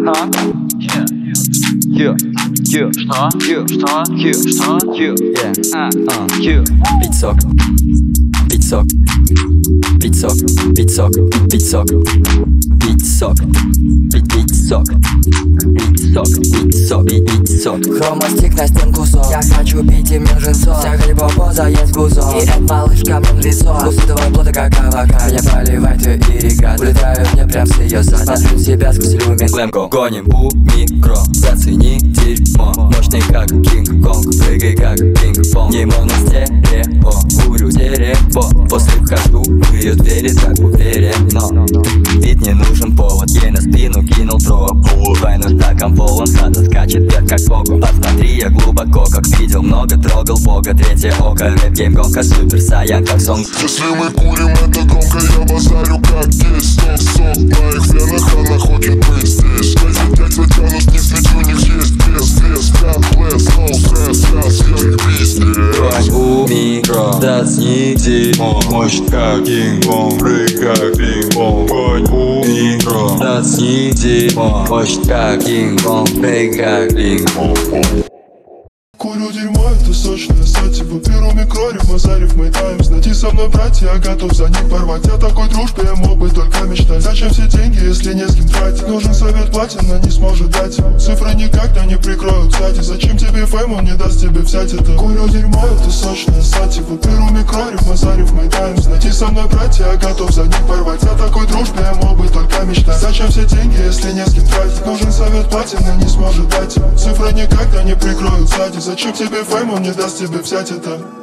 Пиццок, пиццок, пиццок, пиццок, пиццок, пиццок, пиццок, пиццок, пиццок, пиццок. Хромостик на стенку сок. Я хочу пить имен жинцов. Вся галибо заесть гузок. И эта малышка мне в лицо. Вкусы твоего плода как авокадо. Меня поливает ее ирригат. Улетаю мне прям с ее зад. Смотрю на себя сквозь люмин. Лэмко, гоним у микро. Зацени дерьмо. Мощный как Кинг-Конг. Прыгай как пинг-понг. Не моностерео. Курю дерево. После вхожу в ее двери так уверенно. Ведь не нужен повод. Ей на спину кинул троп. Двойной стакан полон. Хата скачет вверх как погу. Посмотри, я глубоко как видел. Много трогал бога. Третье око. Рэп-гейм гонка. Супер саян как сонг. Если мы курим, это громко. Я базарю как есть. Сок на их венах. Она хочет быть здесь. Эти детства тянут вниз. Ведь у них есть вес. Как лес, no стресс. Я съебись. У микро. Зацени дерьмо. Мощь как Кинг-Конг, прыг как пинг-понг. Конь у микро. Зацени дерьмо. Мощь как Кинг-Конг. Прыгай как пинг-понг. Курю дерьмо, это сочное сативо. Беру микро, рифмазарив мой таймс. Найти со мной братья, я готов за них порвать. О такой дружбе я мог бы только мечтать. Зачем все деньги, если не с кем тратить? Нужен совет платина, не сможет дать его. Цифры никогда не прикроют сзади. Зачем тебе фейм, он не даст тебе взять это. Курю дерьмо, это сочное сативо. Беру микро, рифмазарив мой таймс. Найти со мной братья, я готов за них порвать. О такой дружбе я мог бы только мечтать. Зачем все деньги, если не с кем тратить? Нужен совет платина, не сможет дать его. Цифры никогда не прикроют сзади. Зачем тебе фейм, он не даст тебе взять это.